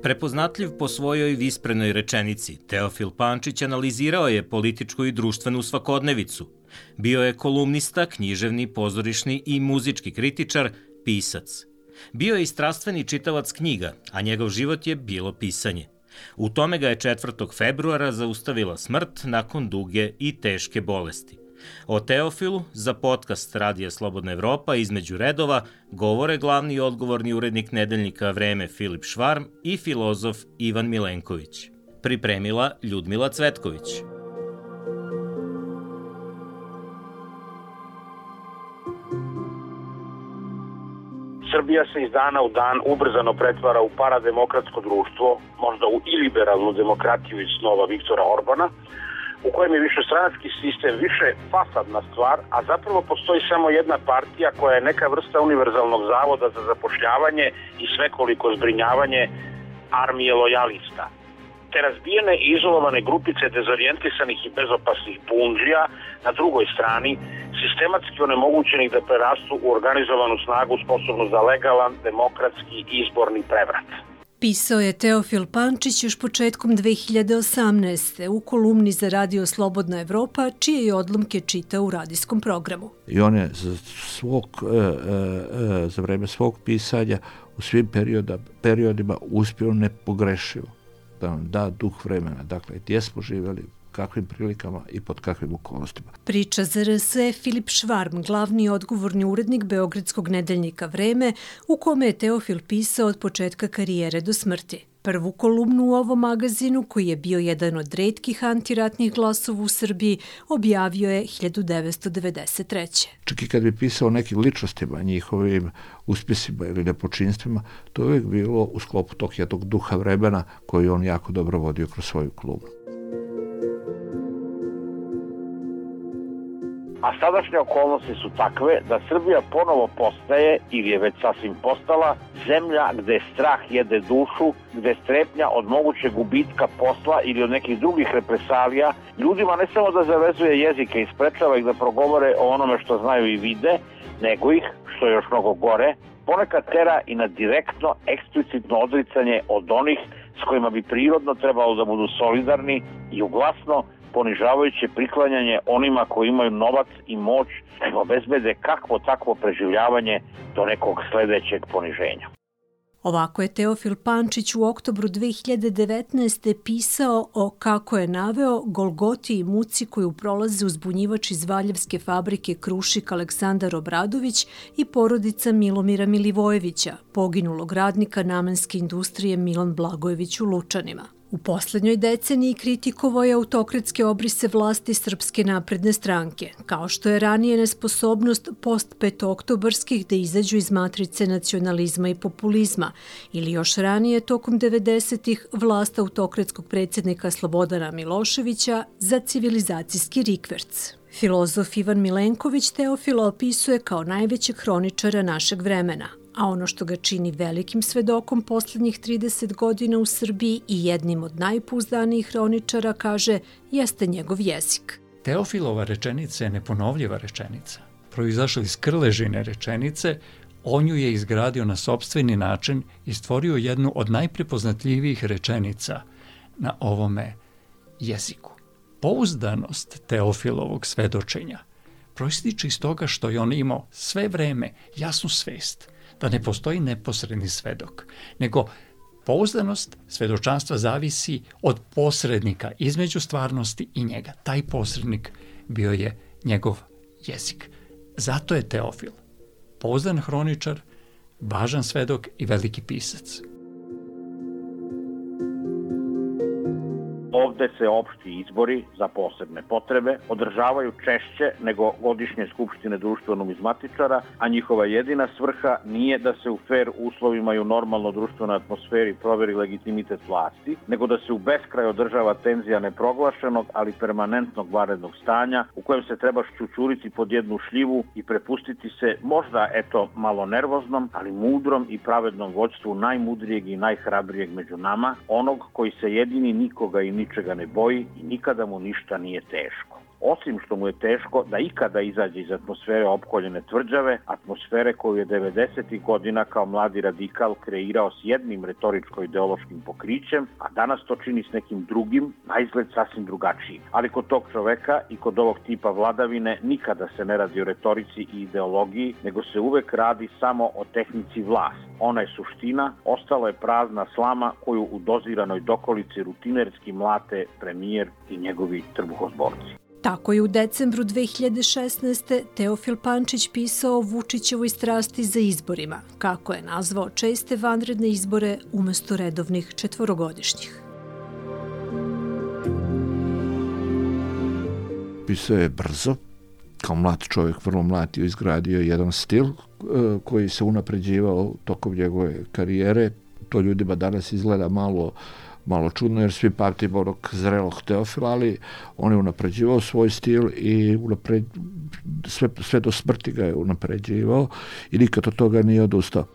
Prepoznatljiv po svojoj visprenoj rečenici, Teofil Pančić analizirao je političku i društvenu svakodnevicu. Bio je kolumnista, književni, pozorišni i muzički kritičar, pisac. Bio je i strastveni čitalac knjiga, a njegov život je bilo pisanje. U tome ga je 4. februara zaustavila smrt nakon duge i teške bolesti. O Teofilu za podcast Radija Slobodna Evropa između redova govore glavni i odgovorni urednik nedeljnika Vreme Filip Švarm i filozof Ivan Milenković. Pripremila Ljudmila Cvetković. Srbija se iz dana u dan ubrzano pretvara u parademokratsko društvo, možda u iliberalnu demokratiju iz snova Viktora Orbana, u kojem je višestranački sistem više fasadna stvar, a zapravo postoji samo jedna partija koja je neka vrsta univerzalnog zavoda za zapošljavanje i svekoliko zbrinjavanje armije lojalista. Te razbijene i izolovane grupice dezorijentisanih i bezopasnih bundžija na drugoj strani, sistematski onemogućenih da prerastu u organizovanu snagu sposobnu za legalan, demokratski izborni prevrat. Pisao je Teofil Pančić još početkom 2018. u kolumni za Radio Slobodna Evropa, čije je odlomke čitao u radijskom programu. I on je za vreme svog pisanja u svim periodima uspio nepogrešivo da nam da duh vremena. Dakle, gdje smo živjeli, kakvim prilikama i pod kakvim okolnostima. Priča za RS Filip Švarm, glavni i odgovorni urednik beogradskog nedeljnika Vreme, u kome je Teofil pisao od početka karijere do smrti. Prvu kolumnu u ovom magazinu, koji je bio jedan od retkih antiratnih glasova u Srbiji, objavio je 1993. Čak i kad bi pisao o nekim ličnostima, njihovim uspjesima ili nepočinstvima, to je uvijek bilo u sklopu tog jednog duha vremena koji on jako dobro vodio kroz svoju kolumnu. A sadašnje okolnosti su takve da Srbija ponovo postaje, ili je već sasvim postala, zemlja gde strah jede dušu, gde strepnja od mogućeg gubitka posla ili od nekih drugih represalija ljudima ne samo da zavezuje jezike i sprečava ih da progovore o onome što znaju i vide, nego ih, što je još mnogo gore, ponekad tera i na direktno, eksplicitno odricanje od onih s kojima bi prirodno trebalo da budu solidarni i uglasno ponižavajuće priklanjanje onima koji imaju novac i moć da obezbede kakvo takvo preživljavanje do nekog sledećeg poniženja. Ovako je Teofil Pančić u oktobru 2019. pisao o, kako je naveo, golgoti i muci koju prolaze uzbunjivač iz Valjevske fabrike Krušik Aleksandar Obradović i porodica Milomira Milivojevića, poginulog radnika namenske industrije Milan Blagojević u Lučanima. U poslednjoj deceniji kritikovao je autokratske obrise vlasti Srpske napredne stranke, kao što je ranije nesposobnost post-petooktobarskih da izađu iz matrice nacionalizma i populizma, ili još ranije tokom 90-ih vlast autokratskog predsjednika Slobodana Miloševića za civilizacijski rikverc. Filozof Ivan Milenković Teofila opisuje kao najvećeg hroničara našeg vremena, a ono što ga čini velikim svedokom poslednjih 30 godina u Srbiji i jednim od najpouzdanijih hroničara, kaže, jeste njegov jezik. Teofilova rečenica je neponovljiva rečenica. Proizašla iz krležine rečenice, on ju je izgradio na sopstveni način i stvorio jednu od najprepoznatljivijih rečenica na ovome jeziku. Pouzdanost Teofilovog svedočenja proističe iz toga što je on imao sve vreme jasnu svest da ne postoji neposredni svedok, nego pouzdanost svedočanstva zavisi od posrednika između stvarnosti i njega. Taj posrednik bio je njegov jezik. Zato je Teofil pouzdan hroničar, važan svedok i veliki pisac. Ovde se opšti izbori za posebne potrebe održavaju češće nego godišnje skupštine društveno-numizmatičara, a njihova jedina svrha nije da se u fer uslovima i u normalno društvenoj atmosferi proveri legitimitet vlasti, nego da se u beskraj održava tenzija neproglašenog, ali permanentnog vanrednog stanja u kojem se treba šćučuriti pod jednu šljivu i prepustiti se možda, malo nervoznom, ali mudrom i pravednom vođstvu najmudrijeg i najhrabrijeg među nama, onog koji se jedini nikoga i ničega ne boji i nikada mu ništa nije teško. osim što mu je teško da ikada izađe iz atmosfere opkoljene tvrđave, atmosfere koju je 90. godina kao mladi radikal kreirao s jednim retoričko-ideološkim pokrićem, a danas to čini s nekim drugim, na izgled sasvim drugačijim. Ali kod tog čoveka i kod ovog tipa vladavine nikada se ne radi o retorici i ideologiji, nego se uvek radi samo o tehnici vlast. Ona je suština, ostala je prazna slama koju u doziranoj dokolici rutinerski mlate premijer i njegovi trbuhozborci. Tako je u decembru 2016. Teofil Pančić pisao o Vučićevoj strasti za izborima, kako je nazvao česte vanredne izbore umesto redovnih četvorogodišnjih. Pisao je brzo, kao mlad čovjek, vrlo mlad, je izgradio jedan stil koji se unapređivao tokom njegove karijere. To ljudima danas izgleda malo čudno, jer svi pamtimo onog zrelog Teofila, ali on je unapređivao svoj stil i sve do smrti ga je unapređivao i nikad od toga nije odustao.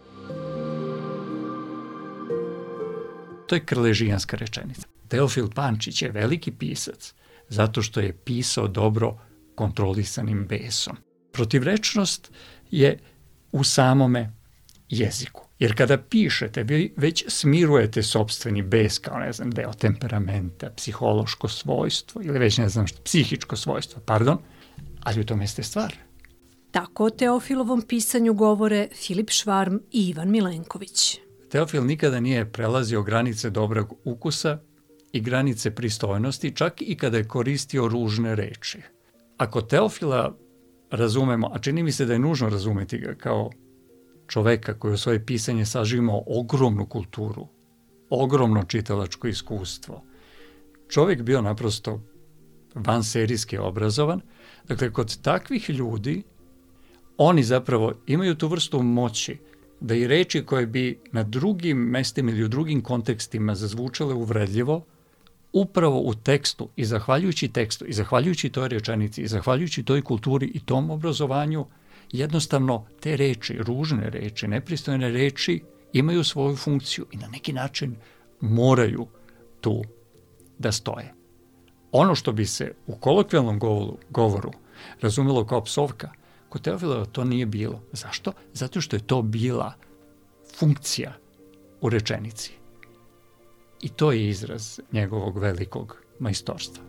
To je krležijanska rečenica. Teofil Pančić je veliki pisac zato što je pisao dobro kontrolisanim besom. Protivrečnost je u samome jeziku. Jer kada pišete, vi već smirujete sopstveni bes kao, deo temperamenta, psihološko svojstvo ili već psihičko svojstvo, ali u tome ste stvar. Tako o Teofilovom pisanju govore Filip Švarm i Ivan Milenković. Teofil nikada nije prelazio granice dobrog ukusa i granice pristojnosti, čak i kada je koristio ružne reči. Ako Teofila razumemo, a čini mi se da je nužno razumeti ga kao čoveka koji u svoje pisanje sažimao ogromnu kulturu, ogromno čitalačko iskustvo. Čovjek bio naprosto vanserijski obrazovan. Dakle, kod takvih ljudi oni zapravo imaju tu vrstu moći da i reči koje bi na drugim mestima ili u drugim kontekstima zazvučale uvredljivo, upravo u tekstu i zahvaljujući toj rečenici i zahvaljujući toj kulturi i tom obrazovanju, jednostavno te reči, ružne reči, nepristojne reči imaju svoju funkciju i na neki način moraju tu da stoje. Ono što bi se u kolokvijalnom govoru razumelo kao psovka, kod Teofila to nije bilo. Zašto? Zato što je to bila funkcija u rečenici. I to je izraz njegovog velikog majstorstva.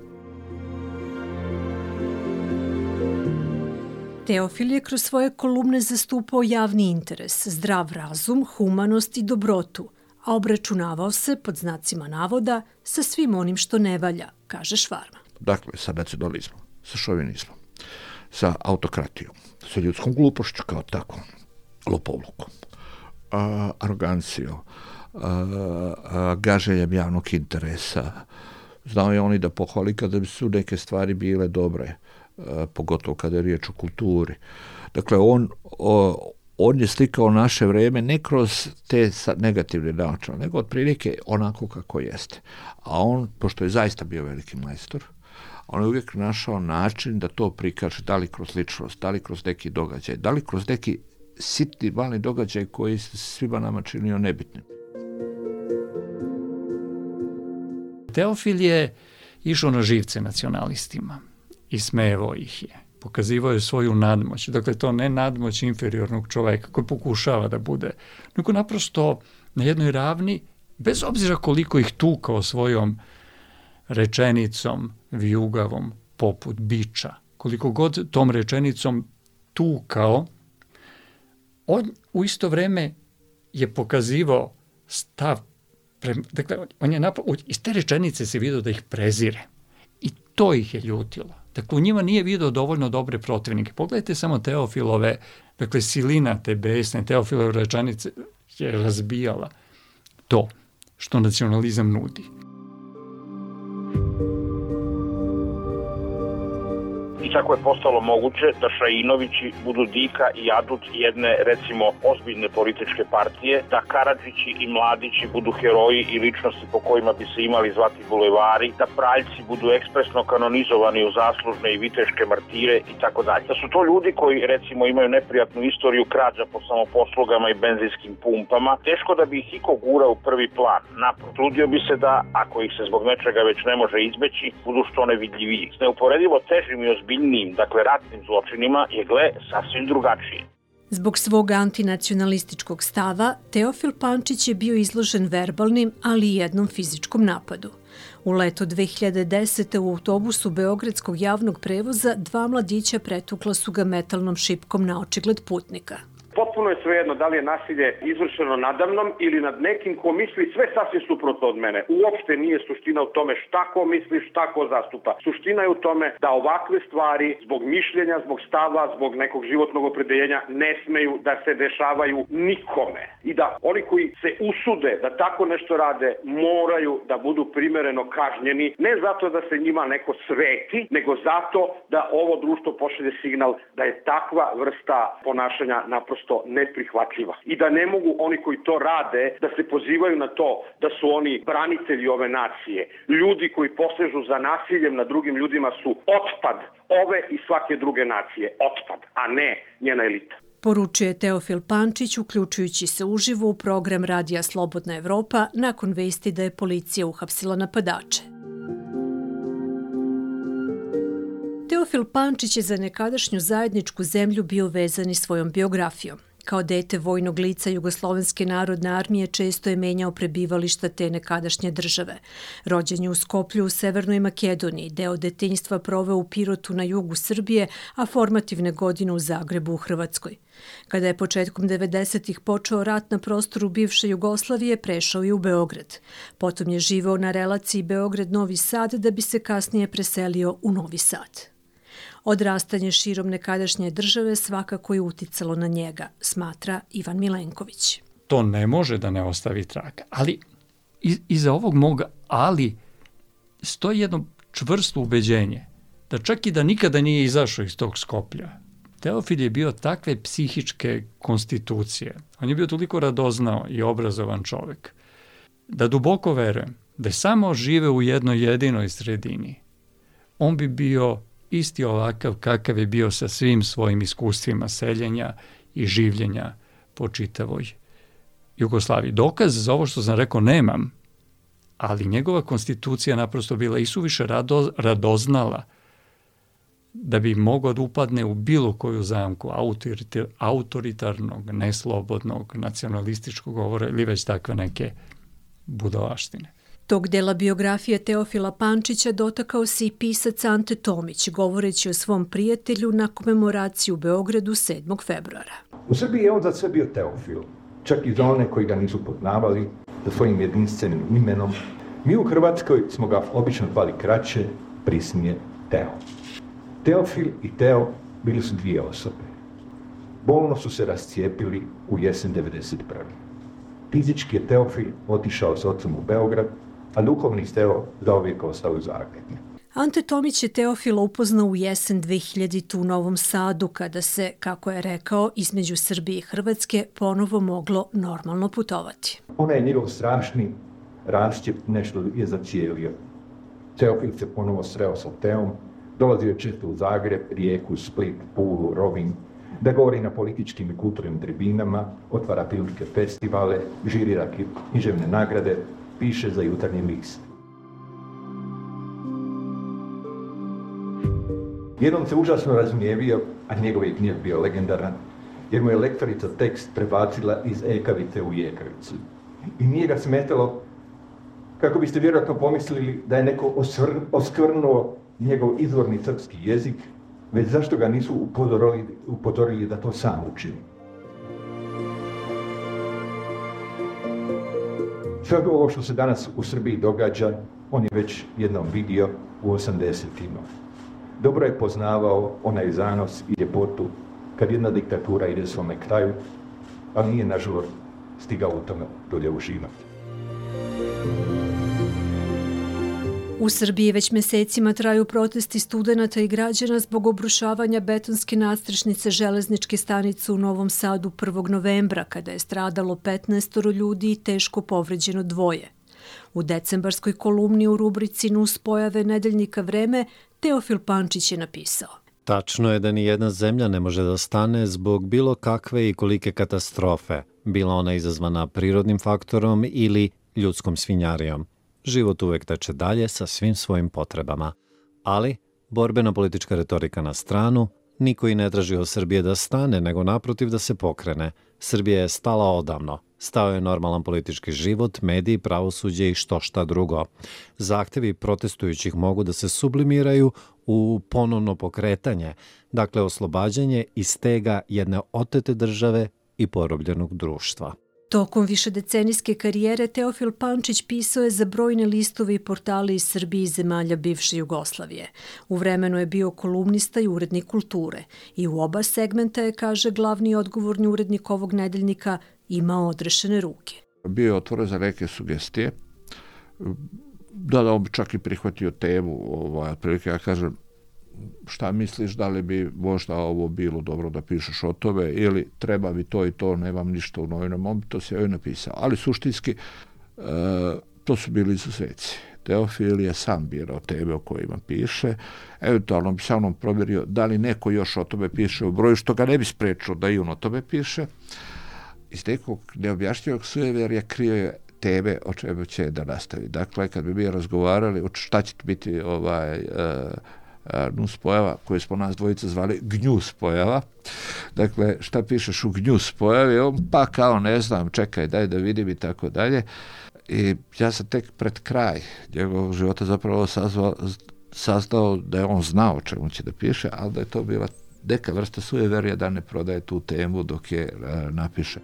Teofil je kroz svoje kolumne zastupao javni interes, zdrav razum, humanost i dobrotu, a obračunavao se, pod znacima navoda, sa svim onim što ne valja, kaže Švarma. Dakle, sa nacionalizmom, sa šovinizmom, sa autokratijom, sa ljudskom glupošću kao tako, lopovlukom, arogancijom, gaženjem javnog interesa. Znao je on i da pohvali kada su neke stvari bile dobre, pogotovo kada je riječ o kulturi. Dakle, on je slikao naše vreme ne kroz te negativne načine, nego otprilike onako kako jeste. A on, pošto je zaista bio veliki majstor, on je uvijek našao način da to prikaže, da li kroz ličnost, da li kroz neki događaj, da li kroz neki sitni, mali događaj koji se svima nama činio nebitnim. Teofil je išao na živce nacionalistima i smejevao ih je. Pokazivao je svoju nadmoć. Dakle, to ne nadmoć inferiornog čoveka koji pokušava da bude, nego naprosto na jednoj ravni, bez obzira koliko ih tukao svojom rečenicom vijugavom poput biča, koliko god tom rečenicom tukao, on u isto vreme je pokazivao stav. Dakle, on je iz te rečenice se vidio da ih prezire. I to ih je ljutilo. Dakle, u njima nije vidio dovoljno dobre protivnike. Pogledajte samo Teofilove, dakle, silina te besne, Teofilove rečenice je razbijala to što nacionalizam nudi. I kako je postalo moguće da Šainovići budu dika i adut jedne, recimo, ozbiljne političke partije, da Karadžići i Mladići budu heroji i ličnosti po kojima bi se imali zvati bulevari, da Praljci budu ekspresno kanonizovani u zaslužne i viteške martire i tako dalje. Da su to ljudi koji, recimo, imaju neprijatnu istoriju krađa po samoposlugama i benzinskim pumpama, teško da bi ih iko gurao u prvi plan. Naprotiv, trudio bi se da, ako ih se zbog nečega već ne može izbeći, budu što nevidljiviji. S neuporedivo težim i ozbiljnijim, dakle ratnim zločinima, je gle sasvim drugačije. Zbog svog antinacionalističkog stava, Teofil Pančić je bio izložen verbalnim, ali i jednom fizičkom napadu. U leto 2010. u autobusu Beogradskog javnog prevoza 2 mladića pretukla su ga metalnom šipkom na očigled putnika. Potpuno je svejedno da li je nasilje izvršeno nadamnom ili nad nekim ko misli sve sasvim suprotno od mene. Uopšte nije suština u tome šta ko misli, šta ko zastupa. Suština je u tome da ovakve stvari zbog mišljenja, zbog stava, zbog nekog životnog opredeljenja ne smeju da se dešavaju nikome. I da oni koji se usude da tako nešto rade moraju da budu primereno kažnjeni, ne zato da se njima neko sveti, nego zato da ovo društvo pošalje signal da je takva vrsta ponašanja naprosto neprihvatljiva. I da ne mogu oni koji to rade da se pozivaju na to da su oni branitelji ove nacije. Ljudi koji posežu za nasiljem nad drugim ljudima su otpad ove i svake druge nacije. Otpad, a ne njena elita. Poručuje Teofil Pančić, uključujući se uživo u program Radija Slobodna Evropa nakon vesti da je policija uhapsila napadače. Teofil Pančić je za nekadašnju zajedničku zemlju bio vezan i svojom biografijom. Kao dete vojnog lica Jugoslovenske narodne armije često je menjao prebivališta te nekadašnje države. Rođen je u Skoplju u Severnoj Makedoniji, deo detinjstva proveo u Pirotu na jugu Srbije, a formativne godine u Zagrebu u Hrvatskoj. Kada je početkom 90-ih počeo rat na prostoru bivše Jugoslavije, prešao je u Beograd. Potom je živeo na relaciji Beograd-Novi Sad da bi se kasnije preselio u Novi Sad. Odrastanje širom nekadašnje države svakako je uticalo na njega, smatra Ivan Milenković. To ne može da ne ostavi traga, ali iza ovog mog ali stoji jedno čvrsto ubeđenje da čak i da nikada nije izašao iz tog Skoplja, Teofil je bio takve psihičke konstitucije, on je bio toliko radoznao i obrazovan čovek, da duboko verujem da je samo žive u jednoj jedinoj sredini, on bi bio isti ovakav kakav je bio sa svim svojim iskustvima seljenja i življenja po čitavoj Jugoslaviji. Dokaz za ovo što sam rekao nemam, ali njegova konstitucija naprosto bila isuviše radoznala da bi mogao da upadne u bilo koju zamku autoritarnog, neslobodnog, nacionalističkog govora ili već takve neke budalaštine. Tog dela biografije Teofila Pančića dotakao se i pisac Ante Tomić, govoreći o svom prijatelju na komemoraciji u Beogradu 7. februara. U Srbiji je on za sve bio Teofil, čak i za one koji ga nisu poznavali, za svojim jedinstvenim imenom. Mi u Hrvatskoj smo ga obično zvali kraće, prisnije Teo. Teofil i Teo bili su dvije osobe. Bolno su se rascijepili u jesen 1991. Fizički je Teofil otišao s ocem u Beograd, a duhovni Teo zauvijek ostao u Zagrebu. Ante Tomić je Teofila upoznao u jesen 2000 u Novom Sadu, kada se, kako je rekao, između Srbije i Hrvatske ponovo moglo normalno putovati. Onaj njegov strašni rascijep nešto je zacijelio. Teofil se ponovo sreo sa Teom, dolazio je često u Zagreb, Rijeku, Split, Pulu, Rovinj, da govori na političkim i kulturnim tribinama, otvara filmske festivale, žirira književne nagrade, piše za Jutarnji list. Jednom se užasno razgnjevio, a njegov je gnjev bio legendaran, jer mu je lektorica tekst prebacila iz ekavice u jekavicu. I nije ga smetalo, kako biste vjerojatno pomislili da je neko oskvrnuo njegov izvorni srpski jezik, već zašto ga nisu upozorili da to sam učini. Sve ovo što se danas u Srbiji događa, on je već jednom vidio u 80-ima. Dobro je poznavao onaj zanos i ljepotu kad jedna diktatura ide svome kraju, ali nije nažalost stigao u tome dolje uživati. U Srbiji već mesecima traju protesti studenata i građana zbog obrušavanja betonske nadstrešnice železničke stanice u Novom Sadu 1. novembra, kada je stradalo 15 ljudi i teško povređeno 2. U decembarskoj kolumni u rubrici Nuspojave nedeljnika Vreme Teofil Pančić je napisao: Tačno je da ni jedna zemlja ne može da stane zbog bilo kakve i kolike katastrofe, bila ona izazvana prirodnim faktorom ili ljudskom svinjarijom. Život uvek teče dalje sa svim svojim potrebama. Ali, borbena politička retorika na stranu, niko i ne traži od Srbije da stane, nego naprotiv da se pokrene. Srbija je stala odavno. Stao je normalan politički život, mediji, pravosuđe i što šta drugo. Zahtevi protestujućih mogu da se sublimiraju u ponovno pokretanje, dakle oslobađanje i stega jedne otete države i porobljenog društva. Tokom višedecenijske karijere Teofil Pančić pisao je za brojne listove i portale iz Srbije i zemalja bivše Jugoslavije. U vremenu je bio kolumnista i urednik kulture i u oba segmenta je, kaže glavni odgovorni urednik ovog nedeljnika, imao odrešene ruke. Bio je otvoren za neke sugestije, da on bi čak i prihvatio temu, otprilike ja kažem, šta misliš, da li bi možda ovo bilo dobro da pišeš o tome ili treba mi to i to, nemam ništa u novinama, on bi to sve napisao. Ali suštinski to su bili izuzeci. Teofil je sam birao teme o kojima piše, eventualno bi sa mnom provjerio da li neko još o tome piše u broju, što ga ne bi sprečilo da i on o tome piše. Iz nekog neobjašnjivog sujeverja krio je teme o čemu će da nastavi. Dakle, kad bi mi razgovarali šta će biti nuspojava, koju smo nas dvojica zvali gnjuspojava. Dakle, šta pišeš u gnjuspojavi? On pa kao ne znam, čekaj, daj da vidim i tako dalje. I ja sam tek pred kraj njegovog života zapravo saznao da je on znao o čemu će da piše, ali da je to bila neka vrsta sujeverja da ne prodaje tu temu dok je napiše.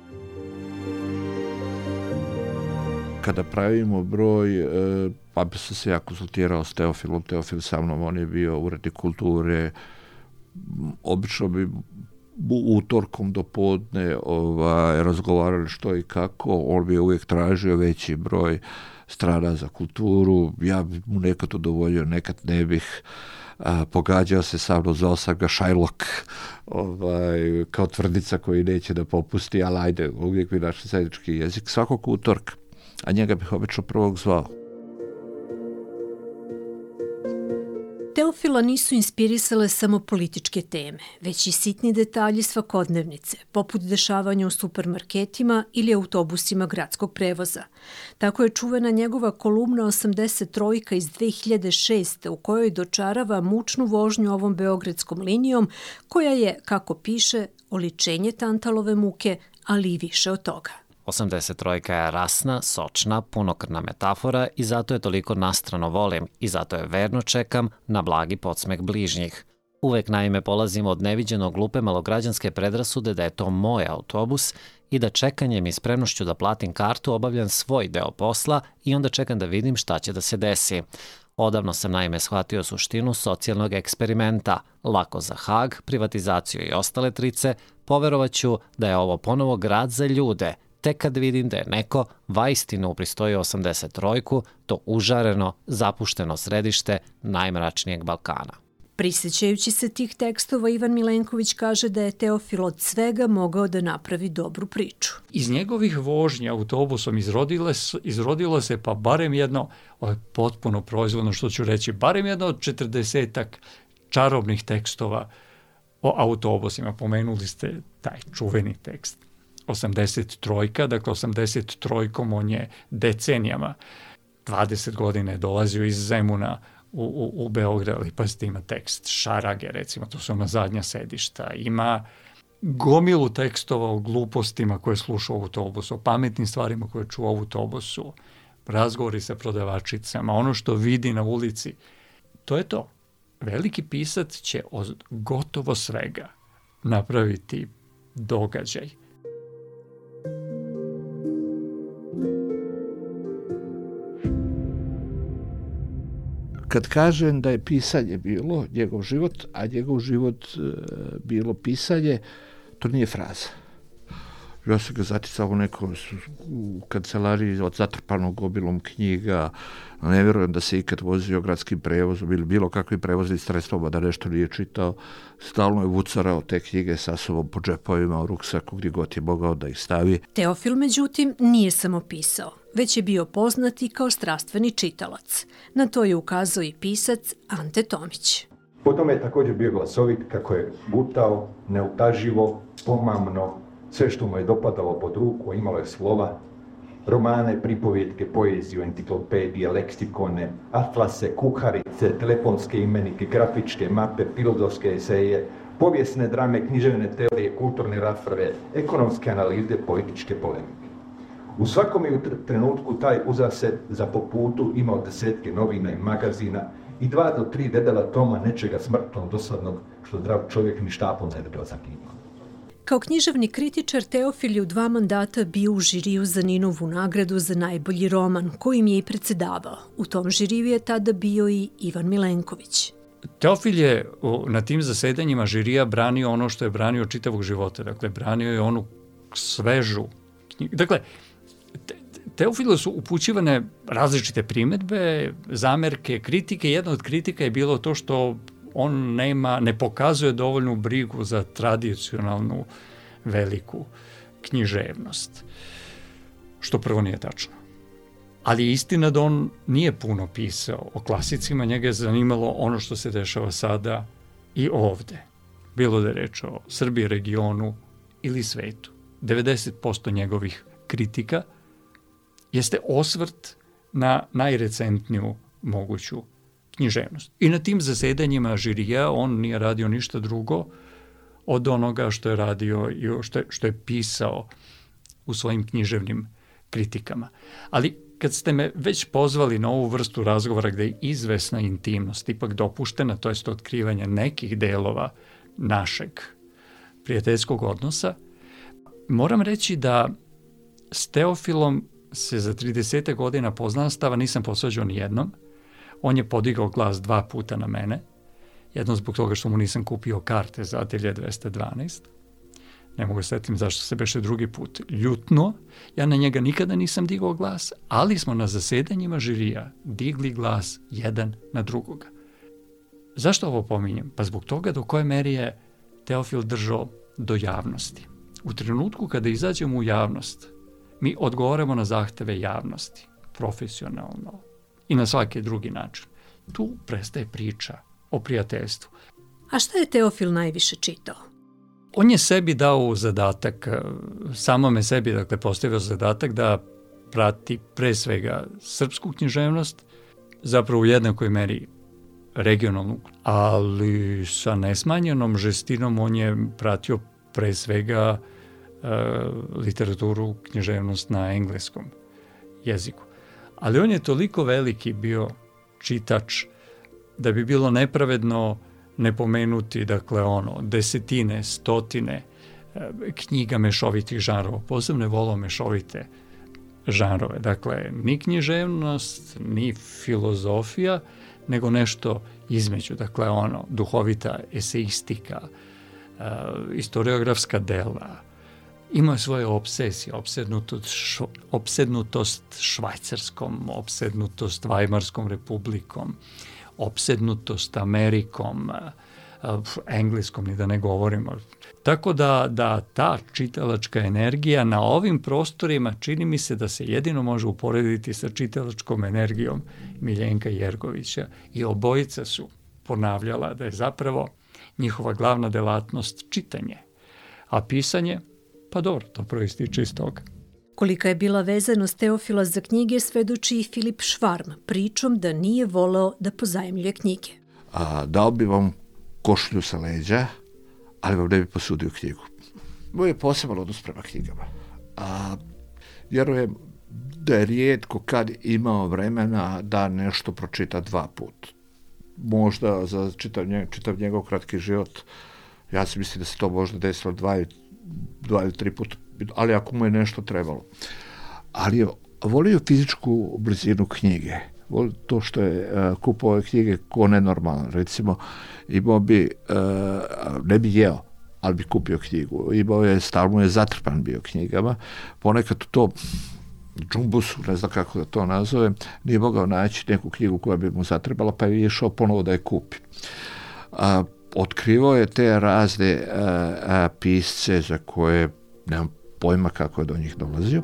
Kada pravimo broj, pa bi sam se ja konsultirao s Teofilom, Teofil sa mnom, on je bio urednik kulture, obično bi utorkom do podne razgovarali što i kako, on bi uvijek tražio veći broj strana za kulturu, ja bi mu nekad udovoljio, nekad ne bih, pogađao se sa mnom, zvao sam ga Shylock, kao tvrdica koji neće da popusti, ali ajde, uvijek bi našli zajednički jezik, svakog utorka, a njega bih obično prvog zvao. Teofila nisu inspirisale samo političke teme, već i sitni detalji svakodnevnice, poput dešavanja u supermarketima ili autobusima gradskog prevoza. Tako je čuvena njegova kolumna 83 iz 2006. u kojoj dočarava mučnu vožnju ovom beogradskom linijom, koja je, kako piše, oličenje Tantalove muke, ali i više od toga. 83 je rasna, sočna, punokrvna metafora i zato je toliko nastrano volim i zato je verno čekam na blagi podsmeh bližnjih. Uvek naime polazim od neviđeno glupe malograđanske predrasude da je to moj autobus i da čekanjem i spremnošću da platim kartu obavljam svoj deo posla i onda čekam da vidim šta će da se desi. Odavno sam naime shvatio suštinu socijalnog eksperimenta, lako za Hag, privatizaciju i ostale trice, poverovaću da je ovo ponovo grad za ljude, tek kad vidim da je neko vaistinu upristojio 83, to užareno, zapušteno središte najmračnijeg Balkana. Prisjećajući se tih tekstova, Ivan Milenković kaže da je Teofil od svega mogao da napravi dobru priču. Iz njegovih vožnja autobusom izrodilo se pa barem jedno, ovo je potpuno proizvodno što ću reći, barem jedno od 40-ak čarobnih tekstova o autobusima. Pomenuli ste taj čuveni tekst. 83, dakle 83 on je decenijama, 20 godina je dolazio iz Zemuna u Beograd, ali pazite, ima tekst Šarage, recimo, to su ona zadnja sedišta, ima gomilu tekstova o glupostima koje sluša u autobusu, o pametnim stvarima koje čuo u autobusu, razgovori sa prodavačicama, ono što vidi na ulici, to je to. Veliki pisac će od gotovo svega napraviti događaj. Kad kažem da je pisanje bilo njegov život, a njegov život bilo pisanje, to nije fraza. Ja sam ga zaticao u kancelariji od zatrpanog gobilom knjiga. Ne vjerujem da se ikad vozio gradskim prevozom ili bilo kakvim prevoznim sredstvama da nešto nije čitao. Stalno je vucarao te knjige sa sobom po džepovima, u ruksaku, gdje god je mogao da ih stavi. Teofil, međutim, nije samo pisao, već je bio poznat i kao strastveni čitalac. Na to je ukazao i pisac Ante Tomić. Potom je također bio glasovit kako je gutao, neutaživo, pomamno, sve što mu je dopadalo pod ruku, imalo je slova, romane, pripovjetke, poeziju, enciklopedije, leksikone, atlase, kuharice, telefonske imenike, grafičke mape, filozofske eseje, povijesne drame, književne teorije, kulturne rasprave, ekonomske analize, političke polemike. U svakom je trenutku taj uzased za po putu imao desetke novina i magazina i 2 do 3 debela toma nečega smrtno dosadnog što zdrav čovjek ni štapom ne bi bio zakimao. Kao književni kritičar, Teofil je u 2 mandata bio u žiriju za Ninovu nagradu za najbolji roman, kojim je i predsjedavao. U tom žiriju je tada bio i Ivan Milenković. Teofil je na tim zasedanjima žirija branio ono što je branio čitavog života. Dakle, branio je onu svežu knjigu. Dakle, Teofilu su upućivane različite primjedbe, zamerke, kritike. Jedna od kritika je bilo to što on ne pokazuje dovoljnu brigu za tradicionalnu veliku književnost. Što prvo nije tačno. Ali je istina da on nije puno pisao o klasicima, njega je zanimalo ono što se dešava sada i ovde. Bilo da je reč o Srbiji, regionu ili svetu. 90% njegovih kritika jeste osvrt na najrecentniju moguću književnost. I na tim zasedanjima žirija on nije radio ništa drugo od onoga što je radio i što je pisao u svojim književnim kritikama. Ali kad ste me već pozvali na ovu vrstu razgovora gde je izvesna intimnost ipak dopuštena, to jest otkrivanje nekih delova našeg prijateljskog odnosa, moram reći da s Teofilom se za 30 godina poznanstava nisam posvađao ni jednom. On je podigao glas 2 puta na mene. Jedno zbog toga što mu nisam kupio karte za Atelje 212. Ne mogu setim zašto se beše drugi put ljutno. Ja na njega nikada nisam digao glas, ali smo na zasedanjima žirija digli glas jedan na drugoga. Zašto ovo pominjem? Pa zbog toga do koje meri je Teofil držao do javnosti. U trenutku kada izađemo u javnost, mi odgovaramo na zahteve javnosti, profesionalno i na svaki drugi način. Tu prestaje priča o prijateljstvu. A šta je Teofil najviše čitao? On je sebi dao zadatak, samome sebi, dakle, postavio zadatak da prati pre svega srpsku književnost, zapravo u jednakoj meri regionalnu, ali sa nesmanjenom žestinom on je pratio pre svega literaturu, književnost na engleskom jeziku. Ali on je toliko veliki bio čitač da bi bilo nepravedno ne pomenuti, dakle, desetine, stotine knjiga mešovitih žanrova. Posebno je volao mešovite žanrove. Dakle, ni književnost, ni filozofija, nego nešto između. Dakle, duhovita eseistika, historiografska dela. Imao je svoje obsesije, opsednutost Švajcarskom, opsednutost Vajmarskom republikom, opsednutost Amerikom, engleskom, ni da ne govorimo. Tako da ta čitalačka energija na ovim prostorima čini mi se da se jedino može uporediti sa čitalačkom energijom Miljenka Jergovića i obojica su ponavljala da je zapravo njihova glavna delatnost čitanje, a pisanje, pa dobro, to proističe iz toga. Kolika je bila vezanost Teofila za knjige svedoči i Filip Švarm, pričom da nije voleo da pozajmljuje knjige. Dao bi vam košlju sa leđa, ali vam ne bi posudio knjigu. Moj je poseban odnos prema knjigama. Vjerujem da je rijetko kad imao vremena da nešto pročita 2 puta. Možda za čitav njegov kratki život, ja si mislim da se to možda desilo 2 ili 3 puta, ali ako mu je nešto trebalo. Ali je volio fizičku blizinu knjige. Volio to što je kupovao knjige ko nenormalan. Recimo, imao bi, ne bi jeo ali bi kupio knjigu. Imao je, stalno je zatrpan bio knjigama. Ponekad to džumbusu, ne znam kako da to nazovem, nije mogao naći neku knjigu koja bi mu zatrebala, pa je išao ponovo da je kupi. Otkrivao je te razne pisce za koje nemam pojma kako je do njih dolazio.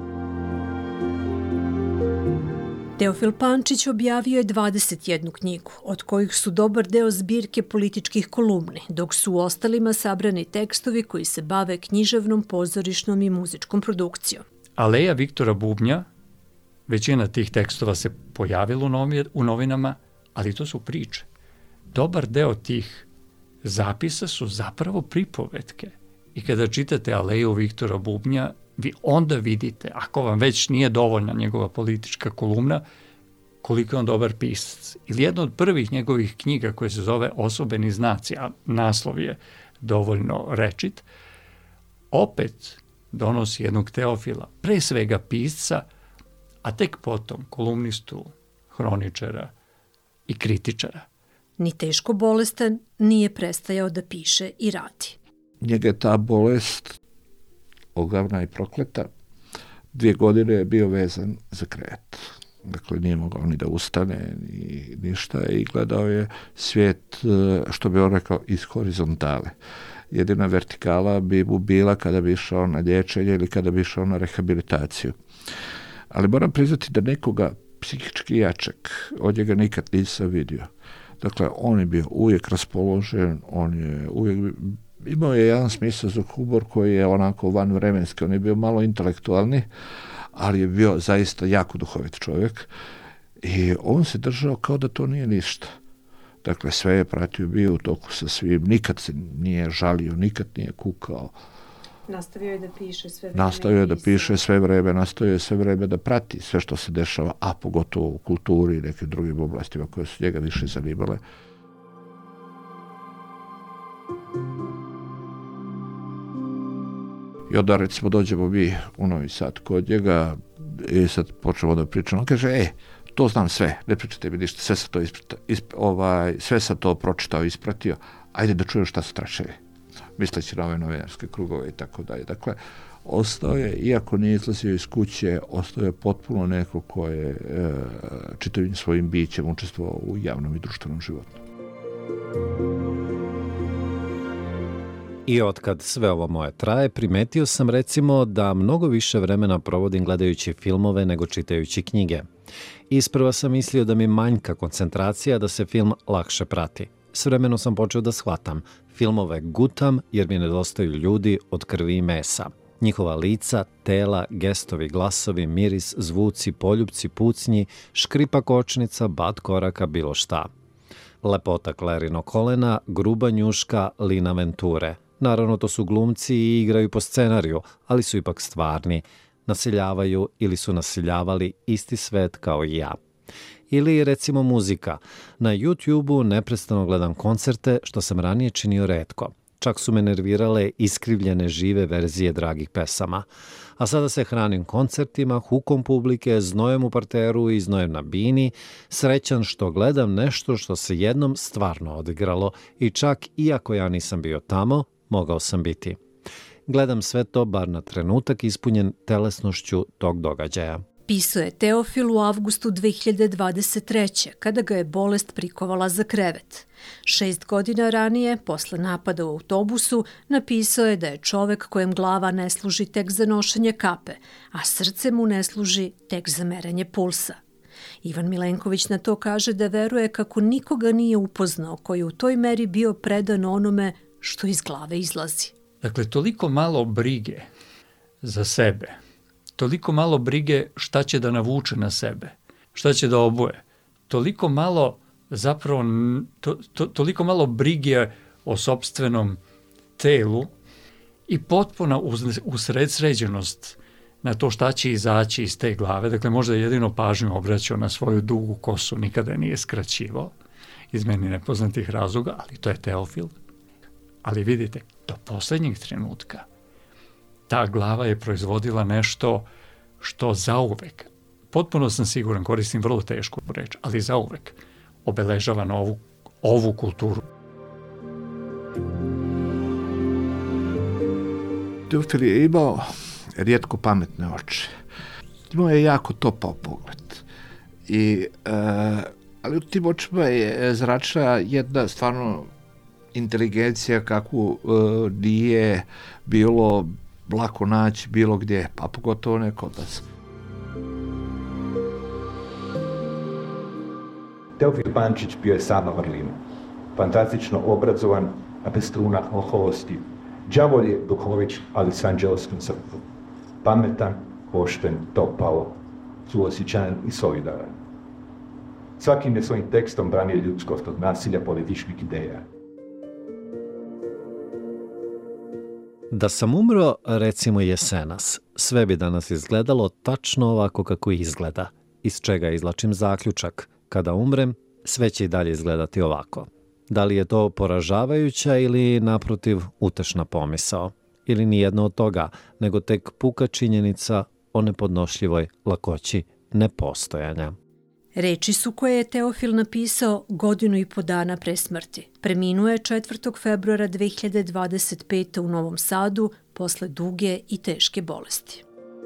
Teofil Pančić objavio je 21 knjigu, od kojih su dobar deo zbirke političkih kolumni, dok su u ostalima sabrani tekstovi koji se bave književnom, pozorišnom i muzičkom produkcijom. Aleja Viktora Bubnja, većina tih tekstova se pojavila u novinama, ali to su priče. Dobar deo tih zapisa su zapravo pripovetke. I kada čitate Aleju Viktora Bubnja, vi onda vidite, ako vam već nije dovoljna njegova politička kolumna, koliko je on dobar pisac. Ili jedna od prvih njegovih knjiga koja se zove Osobeni znaci, a naslov je dovoljno rečit, opet donosi jednog Teofila, pre svega pisca, a tek potom kolumnistu, hroničara i kritičara. Ni teško bolestan nije prestajao da piše i radi. Njega je ta bolest ogavna i prokleta. 2 godine je bio vezan za krevet. Dakle, nije mogao ni da ustane, ni ništa i gledao je svijet, što bi on rekao, iz horizontale. Jedina vertikala bi mu bila kada bi išao na liječenje ili kada bi išao na rehabilitaciju. Ali moram priznati da nekoga psihički jačeg od njega nikad nisam vidio. Dakle, on je bio uvijek raspoložen, on je uvijek imao je jedan smisao za humor koji je onako vanvremenski, on je bio malo intelektualni, ali je bio zaista jako duhovit čovjek i on se držao kao da to nije ništa. Dakle, sve je pratio, bio u toku sa svim, nikad se nije žalio, nikad nije kukao. Nastavio je da piše sve vreme. Nastavio je sve vreme da prati sve što se dešava, a pogotovo u kulturi i nekim drugim oblastima koje su njega više zanimale. I onda, recimo, dođemo mi u Novi Sad kod njega i sad počnemo da pričamo. On kaže, to znam sve, ne pričate mi ništa, sve sam to pročitao, ispratio, ajde da čujem šta su tračevi. Misleći na ove novinarske krugove i tako dalje. Dakle, ostao je, iako nije izlazio iz kuće, ostao je potpuno neko ko je čitavim svojim bićem učestvovao u javnom i društvenom životu. I otkad sve ovo moje traje, primetio sam recimo da mnogo više vremena provodim gledajući filmove nego čitajući knjige. Isprva sam mislio da mi manjka koncentracija da se film lakše prati. S vremenom sam počeo da shvatam. Filmove gutam jer mi nedostaju ljudi od krvi i mesa. Njihova lica, tela, gestovi, glasovi, miris, zvuci, poljupci, pucnji, škripa kočnica, bat koraka, bilo šta. Lepota Clarino kolena, gruba njuška Lina Venture. Naravno, to su glumci i igraju po scenariju, ali su ipak stvarni. Naseljavaju ili su naseljavali isti svet kao i ja. Ili, recimo, muzika. Na YouTube-u neprestano gledam koncerte, što sam ranije činio retko. Čak su me nervirale iskrivljene žive verzije dragih pesama. A sada se hranim koncertima, hukom publike, znojem u parteru i znojem na bini, srećan što gledam nešto što se jednom stvarno odigralo i čak iako ja nisam bio tamo, mogao sam biti. Gledam sve to bar na trenutak ispunjen telesnošću tog događaja. Pisao je Teofil u avgustu 2023. kada ga je bolest prikovala za krevet. 6 godina ranije, posle napada u autobusu, napisao je da je čovek kojem glava ne služi tek za nošenje kape, a srce mu ne služi tek za merenje pulsa. Ivan Milenković na to kaže da veruje kako nikoga nije upoznao koji je u toj meri bio predan onome što iz glave izlazi. Dakle, toliko malo brige za sebe, toliko malo brige šta će da navuče na sebe, šta će da oboje, toliko malo zapravo, toliko malo brige o sopstvenom telu i potpuna usredsređenost na to šta će izaći iz te glave. Dakle, možda je jedino pažnju obraćao na svoju dugu kosu, nikada je nije skraćivao iz meni nepoznatih razloga, ali to je Teofil. Ali vidite, do poslednjeg trenutka ta glava je proizvodila nešto što zauvek, potpuno sam siguran, koristim vrlo tešku reč, ali zauvek obeležava ovu kulturu. Teofil je imao rijetko pametne oči. Imao je jako topao pogled. Ali u tim očima je zračila jedna stvarno inteligencija kakvu nije bilo lako naći bilo gdje, pa pogotovo ne kod nas. Teofil Pančić bio je sama vrlina. Fantastično obrazovan, a bez truna oholosti. Đavolj je duhović, ali s anđelskom srcem. Pametan, pošten, topao, suosjećajan i solidaran. Svakim je svojim tekstom branio ljudskost od nasilja političkih ideja. Da sam umro, recimo jesenas, sve bi danas izgledalo tačno ovako kako izgleda, iz čega izlačim zaključak. Kada umrem, sve će i dalje izgledati ovako. Da li je to poražavajuća ili, naprotiv, utešna pomisao? Ili nijedno od toga, nego tek puka činjenica o nepodnošljivoj lakoći nepostojanja. Reči su koje je Teofil napisao 1,5 godinu dana pre smrti. Preminuo je 4. februara 2025. u Novom Sadu posle duge i teške bolesti.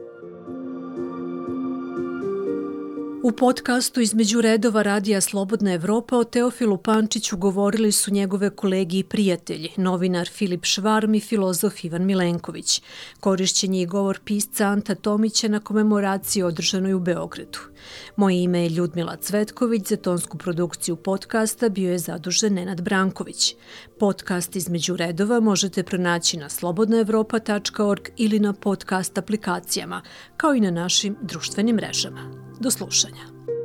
U podcastu Između redova radija Slobodna Evropa o Teofilu Pančiću govorili su njegove kolegi i prijatelji, novinar Filip Švarm i filozof Ivan Milenković. Korišćen je i govor pisca Anta Tomića na komemoraciji održanoj u Beogradu. Moje ime je Ljudmila Cvetković, za tonsku produkciju podcasta bio je zadužen Nenad Branković. Podcast Između redova možete pronaći na slobodnaevropa.org ili na podcast aplikacijama, kao i na našim društvenim mrežama. Do slušanja.